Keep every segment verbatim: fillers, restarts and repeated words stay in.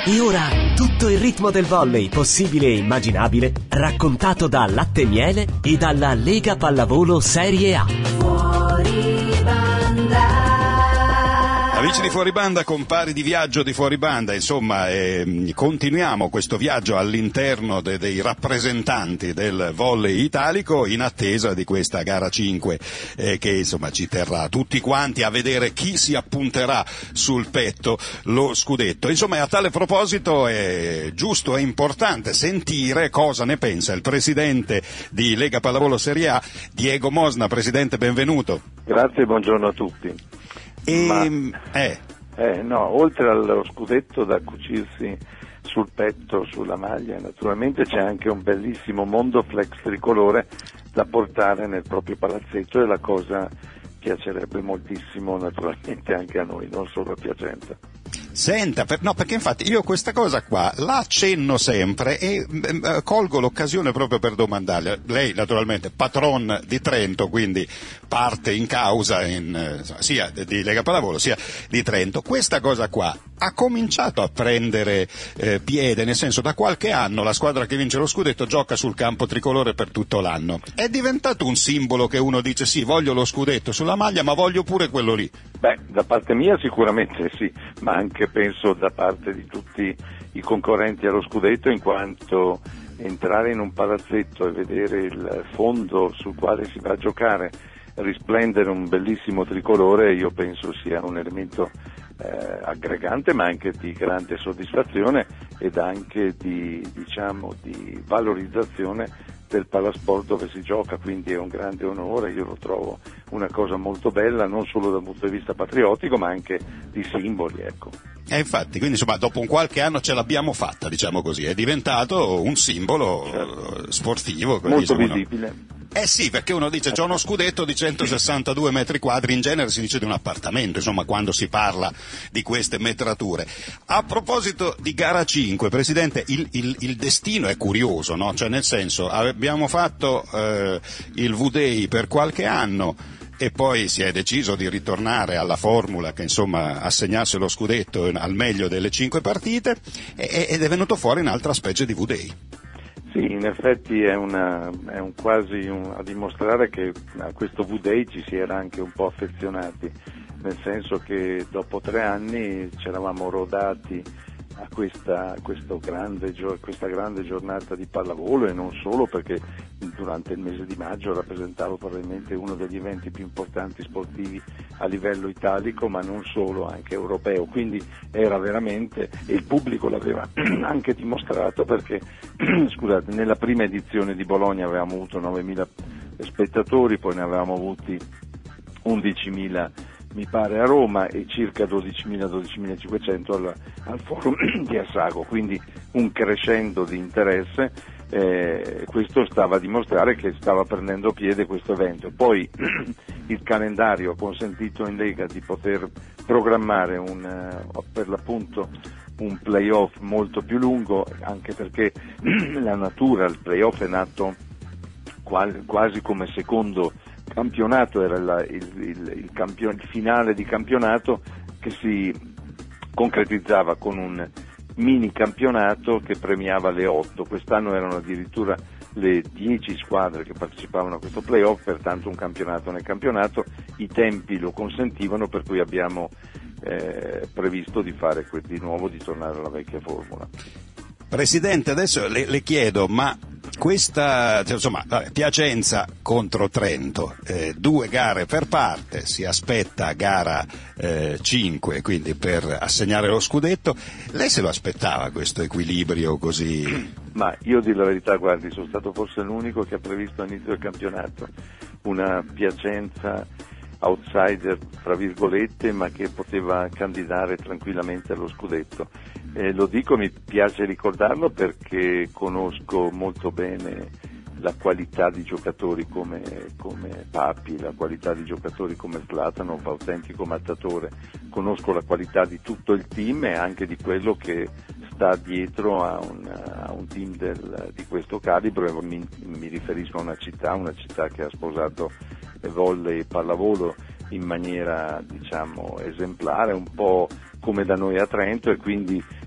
E ora tutto il ritmo del volley possibile e immaginabile raccontato da Latte Miele e dalla Lega Pallavolo Serie A. Fuori banda. Amici di Fuori Banda, compari di viaggio di Fuori Banda, insomma eh, continuiamo questo viaggio all'interno de- dei rappresentanti del volley italico in attesa di questa gara cinque eh, che insomma ci terrà tutti quanti a vedere chi si appunterà sul petto lo scudetto. Insomma, a tale proposito è giusto e importante sentire cosa ne pensa il presidente di Lega Pallavolo Serie A, Diego Mosna. Presidente, benvenuto. Grazie, buongiorno a tutti. E, Ma, eh. Eh, no, oltre allo scudetto da cucirsi sul petto, sulla maglia, naturalmente c'è anche un bellissimo mondo flex tricolore da portare nel proprio palazzetto, e la cosa piacerebbe moltissimo naturalmente anche a noi, non solo a Piacenza. Senta, per, no, perché infatti io questa cosa qua la accenno sempre e eh, colgo l'occasione proprio per domandarle. Lei naturalmente patron di Trento, quindi parte in causa in, eh, sia di Lega Pallavolo sia di Trento. Questa cosa qua ha cominciato a prendere eh, piede, nel senso, da qualche anno la squadra che vince lo scudetto gioca sul campo tricolore per tutto l'anno. È diventato un simbolo che uno dice sì, voglio lo scudetto sulla maglia, ma voglio pure quello lì. Beh, da parte mia sicuramente sì, ma anche penso da parte di tutti i concorrenti allo scudetto, in quanto entrare in un palazzetto e vedere il fondo sul quale si va a giocare risplendere un bellissimo tricolore, io penso sia un elemento eh, aggregante, ma anche di grande soddisfazione ed anche di, diciamo, di valorizzazione del palasport dove si gioca, quindi è un grande onore, io lo trovo una cosa molto bella, non solo dal punto di vista patriottico ma anche di simboli, ecco. E infatti, quindi insomma, dopo un qualche anno ce l'abbiamo fatta, diciamo così, è diventato un simbolo certo. sportivo. Molto diciamo, visibile. No? Eh sì, perché uno dice c'è uno scudetto di centosessantadue metri quadri, in genere si dice di un appartamento, insomma, quando si parla di queste metrature. A proposito di gara cinque, Presidente, il, il, il destino è curioso, no? Cioè, nel senso, abbiamo fatto eh, il V-Day per qualche anno e poi si è deciso di ritornare alla formula che insomma assegnasse lo scudetto al meglio delle cinque partite e, ed è venuto fuori un'altra specie di V-Day. Sì, in effetti è, una, è un quasi un, a dimostrare che a questo V-Day ci si era anche un po' affezionati, nel senso che dopo tre anni ci eravamo rodati a questa, questo grande, questa grande giornata di pallavolo, e non solo, perché durante il mese di maggio rappresentava probabilmente uno degli eventi più importanti sportivi a livello italico, ma non solo, anche europeo, quindi era veramente, e il pubblico l'aveva anche dimostrato, perché scusate, nella prima edizione di Bologna avevamo avuto novemila spettatori, poi ne avevamo avuti undicimila mi pare a Roma e circa dodicimila dodicimilacinquecento al, al forum di Assago, quindi un crescendo di interesse, eh, questo stava a dimostrare che stava prendendo piede questo evento. Poi il calendario ha consentito in Lega di poter programmare un, uh, per l'appunto un playoff molto più lungo, anche perché la natura, il playoff è nato quasi, quasi come secondo campionato, era la, il, il, il, campion, il finale di campionato che si concretizzava con un mini campionato che premiava le otto. Quest'anno erano addirittura le dieci squadre che partecipavano a questo playoff, pertanto un campionato nel campionato, i tempi lo consentivano, per cui abbiamo eh, previsto di fare di nuovo, di tornare alla vecchia formula. Presidente, adesso le, le chiedo, ma questa, cioè, insomma, Piacenza contro Trento, eh, due gare per parte, si aspetta gara eh, cinque, quindi per assegnare lo scudetto. Lei se lo aspettava questo equilibrio così? Ma io dico la verità, guardi, sono stato forse l'unico che ha previsto all'inizio del campionato una Piacenza outsider, tra virgolette, ma che poteva candidare tranquillamente allo scudetto. Eh, lo dico, mi piace ricordarlo perché conosco molto bene la qualità di giocatori come, come Papi, la qualità di giocatori come Zlatanov, autentico mattatore, conosco la qualità di tutto il team e anche di quello che sta dietro a un, a un team del, di questo calibro. Mi, mi riferisco a una città, una città che ha sposato volley e pallavolo in maniera, diciamo, esemplare, un po' come da noi a Trento, e quindi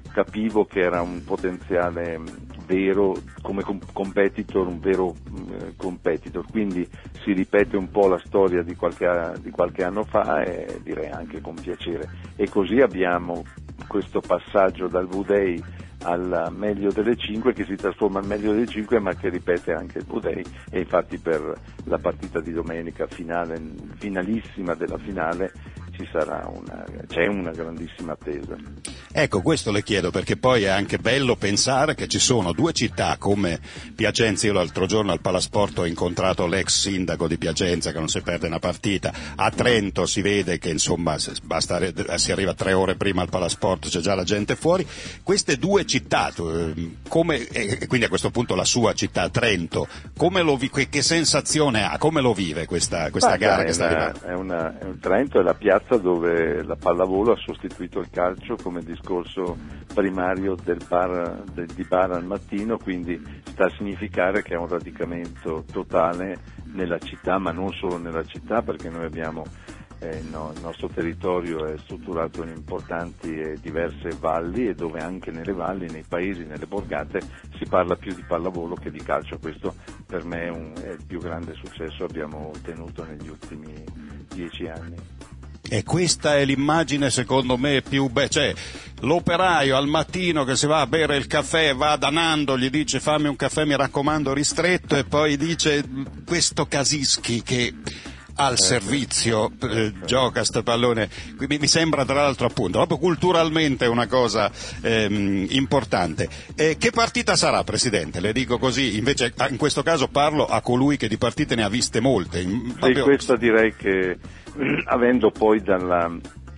capivo che era un potenziale vero come competitor, un vero eh, competitor, quindi si ripete un po' la storia di qualche, di qualche anno fa e direi anche con piacere, e così abbiamo questo passaggio dal V-Day al meglio delle cinque che si trasforma al meglio delle cinque ma che ripete anche il V-Day, e infatti per la partita di domenica finale, finalissima della finale, ci sarà una, c'è una grandissima attesa. Ecco, questo le chiedo perché poi è anche bello pensare che ci sono due città come Piacenza. Io l'altro giorno al Palasport ho incontrato l'ex sindaco di Piacenza che non si perde una partita, a Trento si vede che insomma basta, si arriva tre ore prima al Palasport, c'è già la gente fuori. Queste due città, come, e quindi a questo punto la sua città Trento, come lo, che, che sensazione ha, come lo vive questa, questa gara che sta arrivando? È una, è un Trento è la piazza dove la pallavolo ha sostituito il calcio come discorso primario del bar, del, di bar al mattino, quindi sta a significare che è un radicamento totale nella città, ma non solo nella città, perché noi abbiamo eh, no, il nostro territorio è strutturato in importanti e diverse valli, e dove anche nelle valli, nei paesi, nelle borgate si parla più di pallavolo che di calcio. Questo per me è, un, è il più grande successo che abbiamo ottenuto negli ultimi dieci anni. E questa è l'immagine secondo me più bella, cioè l'operaio al mattino che si va a bere il caffè, va da Nando, gli dice fammi un caffè mi raccomando ristretto, e poi dice questo Casischi che al servizio eh, gioca sto pallone. Mi, mi sembra tra l'altro appunto proprio culturalmente una cosa ehm, importante. Eh, che partita sarà, Presidente? Le dico così, invece in questo caso parlo a colui che di partite ne ha viste molte. Sì, proprio... questa direi che avendo poi dalla,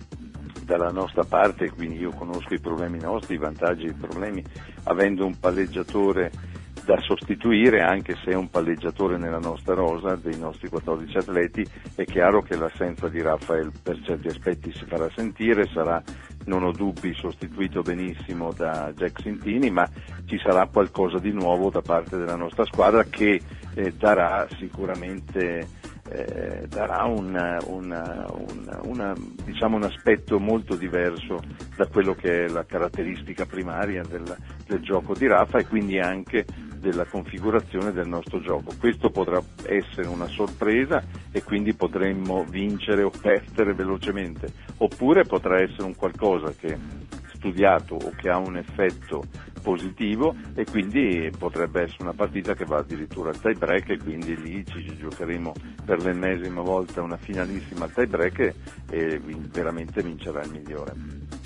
dalla nostra parte, quindi io conosco i problemi nostri, i vantaggi e i problemi, avendo un palleggiatore da sostituire, anche se è un palleggiatore nella nostra rosa dei nostri quattordici atleti, è chiaro che l'assenza di Raffaele per certi aspetti si farà sentire, sarà, non ho dubbi, sostituito benissimo da Jack Sintini, ma ci sarà qualcosa di nuovo da parte della nostra squadra che eh, darà sicuramente eh, darà una, una, una, una, diciamo un aspetto molto diverso da quello che è la caratteristica primaria del, del gioco di Rafa, e quindi anche della configurazione del nostro gioco. Questo potrà essere una sorpresa e quindi potremmo vincere o perdere velocemente, oppure potrà essere un qualcosa che studiato o che ha un effetto positivo, e quindi potrebbe essere una partita che va addirittura al tie break, e quindi lì ci giocheremo per l'ennesima volta una finalissima al tie break e veramente vincerà il migliore.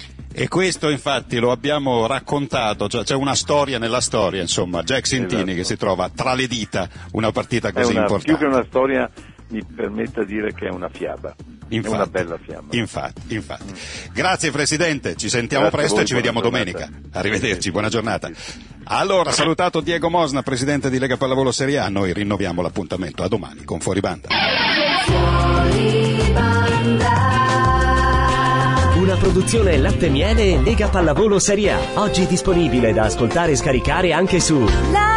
E questo infatti lo abbiamo raccontato, cioè c'è una storia nella storia, insomma, Jack Sintini, esatto, che si trova tra le dita una partita così è una, importante. Più che una storia mi permetta di dire che è una fiaba. Infatti, è una bella fiamma. Infatti, infatti. Mm. Grazie Presidente, ci sentiamo Grazie presto voi, e ci vediamo giornata. domenica. Arrivederci, buona giornata. Allora, salutato Diego Mosna, Presidente di Lega Pallavolo Serie A, noi rinnoviamo l'appuntamento a domani con Fuori Banda. Fuori Banda. Una produzione Latte Miele e Lega Pallavolo Serie A, oggi disponibile da ascoltare e scaricare anche su La